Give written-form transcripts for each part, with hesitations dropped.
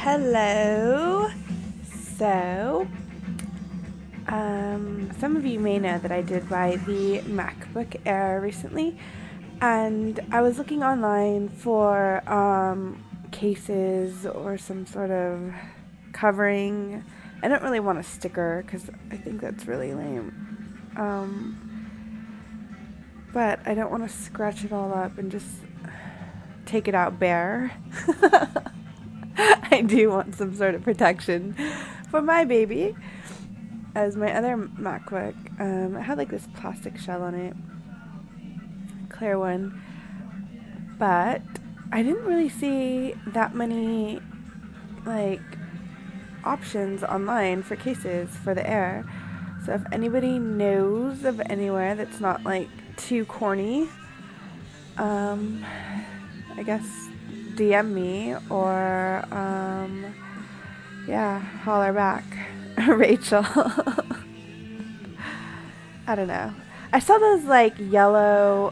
Hello. So, some of you may know that I did buy the MacBook Air recently, and I was looking online for cases or some sort of covering. I don't really want a sticker because I think that's really lame. But I don't want to scratch it all up and just take it out bare. I do want some sort of protection for my baby. As my other MacBook, it had like this plastic shell on it, clear one, but I didn't really see that many like options online for cases for the Air. So if anybody knows of anywhere that's not like too corny, I guess DM me or yeah, holler back. Rachel. I don't know. I saw those like yellow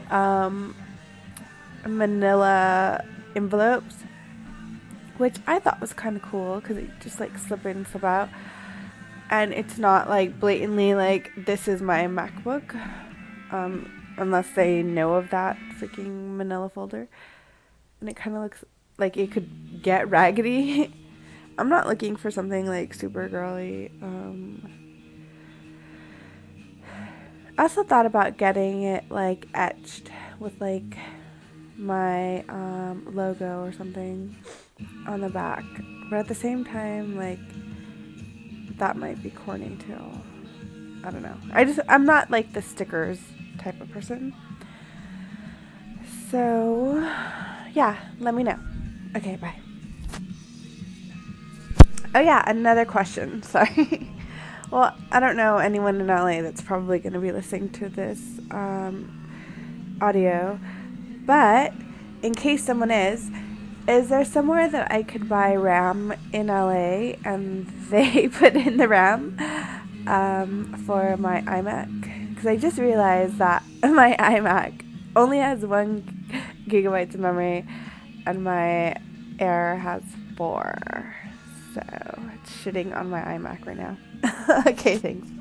manila envelopes, which I thought was kind of cool because it just like slip in, slip out, and it's not like blatantly like this is my MacBook, unless they know of that freaking manila folder, and it kind of looks like it could get raggedy. I'm not looking for something like super girly. I also thought about getting it like etched with like my logo or something on the back, but at the same time, like that might be corny too. I don't know. I'm not like the stickers type of person. So yeah, let me know. Okay, bye. Oh yeah, another question. Sorry. Well, I don't know anyone in LA that's probably going to be listening to this audio, but in case someone is there somewhere that I could buy RAM in LA and they put in the RAM for my iMac? Because I just realized that my iMac only has 1 gigabyte of memory and my Air has 4. So it's shitting on my iMac right now. Okay, thanks.